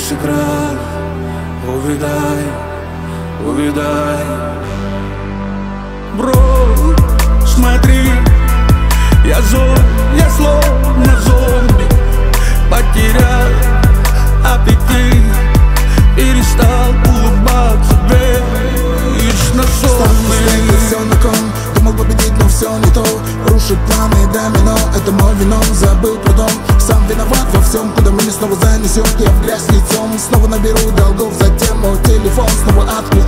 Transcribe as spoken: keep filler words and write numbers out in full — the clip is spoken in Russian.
меньше крах. Увидай, увидай. Бро, смотри, я зол, я словно зомби. Потерял аппетит, перестал улыбаться вечно сонный. Все на ком, думал победить, но все не то. Рушит планы домино, это мой вином. Забыл про дом, сам виноват во всем. Куда меня снова занесет, я в грязь лицом. Снова наберу долгов, затем мой телефон снова отключен.